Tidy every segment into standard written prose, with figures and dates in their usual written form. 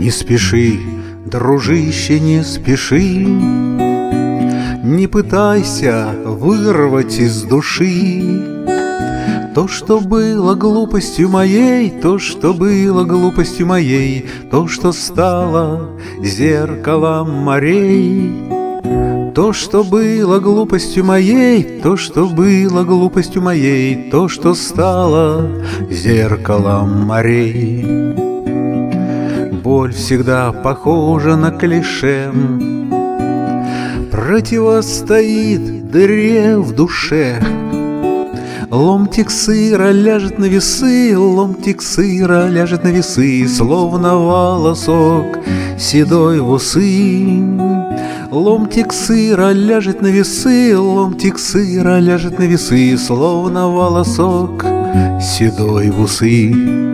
Не спеши, дружище, не спеши, не пытайся вырвать из души то, что было глупостью моей, то, что было глупостью моей, то, что стало зеркалом морей. То, что было глупостью моей, то, что было глупостью моей, то, что стало зеркалом морей. Боль всегда похожа на клише, противостоит дыре в душе. Ломтик сыра ляжет на весы, ломтик сыра ляжет на весы, словно волосок седой в усы. Ломтик сыра ляжет на весы, ломтик сыра ляжет на весы, словно волосок седой в усы.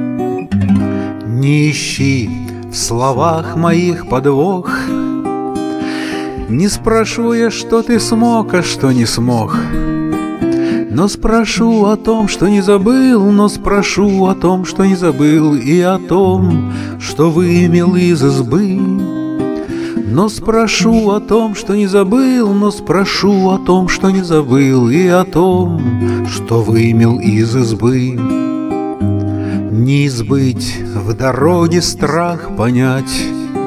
Не ищи в словах моих подвох, не спрошу я, что ты смог, а что не смог. Но спрошу о том, что не забыл, но спрошу о том, что не забыл, и о том, что вымел из избы. Но спрошу о том, что не забыл, но спрошу о том, что не забыл, и о том, что вымел из избы. Не избыть в дороге страх понять,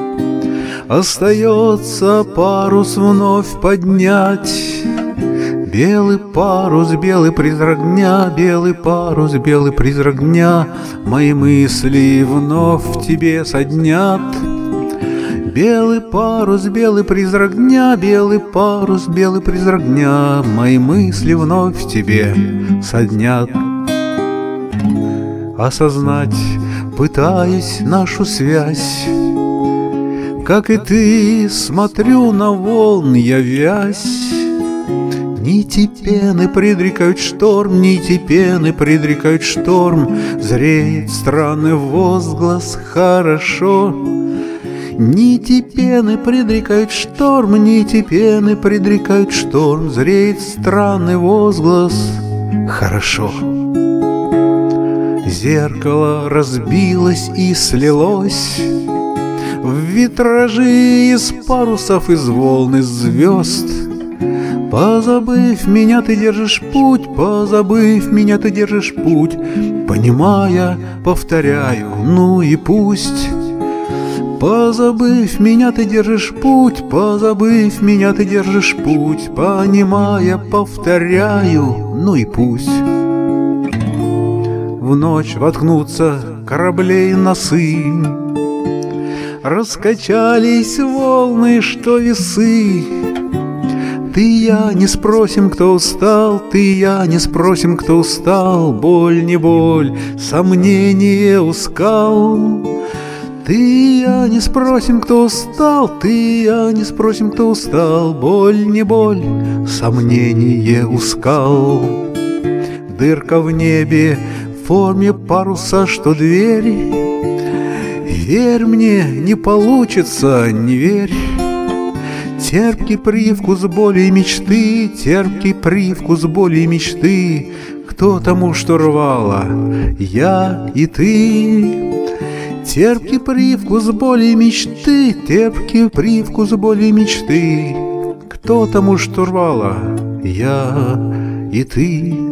остается парус вновь поднять. Белый парус, белый призрак дня, белый парус, белый призрак дня, мои мысли вновь тебе соднят. Белый парус, белый призрак дня, белый парус, белый призрак дня, мои мысли вновь тебе соднят. Осознать пытаюсь нашу связь, как и ты, смотрю на волны я вязь. Нити пены предрекают шторм, нити пены предрекают шторм, зреет странный возглас «хорошо». Нити пены предрекают шторм, нити пены предрекают шторм, зреет странный возглас «хорошо». Зеркало разбилось и слилось в витражи из парусов, из волн, из звезд. Позабыв меня, ты держишь путь, позабыв меня, ты держишь путь, понимая, повторяю, ну и пусть. Позабыв меня, ты держишь путь, позабыв меня, ты держишь путь, понимая, повторяю, ну и пусть. В ночь воткнутся кораблей носы, раскачались волны, что весы. Ты и я не спросим, кто устал, ты и я не спросим, кто устал, боль не боль, сомнение у скал. Ты и я не спросим, кто устал, ты и я не спросим, кто устал, боль не боль, сомнение у скал. Дырка в небе в форме паруса, что дверь. Верь мне, не получится, не верь. Терпкий привкус боли и мечты, терпкий привкус боли и мечты. Кто тому, что рвало, я и ты. Терпкий привкус боли и мечты, терпкий привкус боли и мечты. Кто тому, что рвало, я и ты.